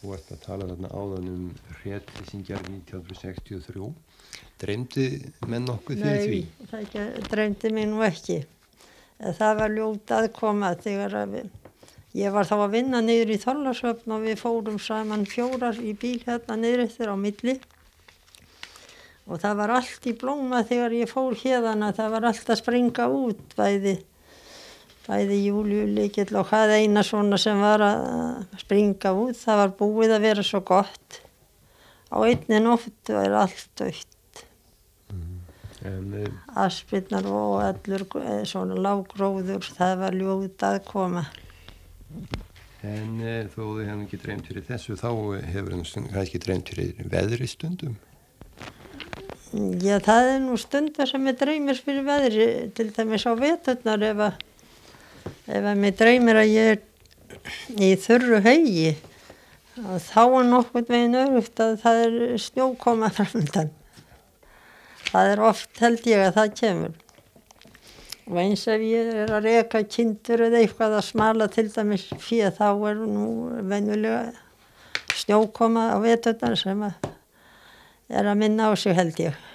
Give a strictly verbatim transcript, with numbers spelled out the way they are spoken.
Þú ert að tala þarna áðan um hretlýsingar nítján hundruð sextíu og þrjú. Dreymdi menn nokkuð fyrir því? Nei, það ekki, dreymdi mig nú ekki. Það var ljót aðkoma þegar að við, ég var þá að vinna niður í Þorlákshöfn og við fórum saman fjórar í bíl hérna niður eftir á milli. Og það var allt í blóma þegar ég fór hérðan að það var allt að springa út, bæði, bæði Júlíulykill og hvað eina svona sem var að springa út. Það var búið að vera svo gott. Á einni nótt var allt dautt. Mm. Aspirnar og allur svona lággróður, það var ljót aðkoma. En e, þó þið hefum ekki dreymt fyrir þessu, þá hefur það kannski dreymt fyrir veðri stundum? Já, það er nú stundar sem ég dreymir fyrir veðri, til dæmis á veturnar ef að, ef að mér dreymir að ég er í þurru hegi, þá er nokkurn veginn öruggt að það er snjókoma framöndan. Það er oft held ég að það kemur. Og eins ef ég er að reka kindur eða eitthvað að smala til dæmis fyrir, þá er nú venjulega snjókoma á veturnar sem að er að minna á sig held ég.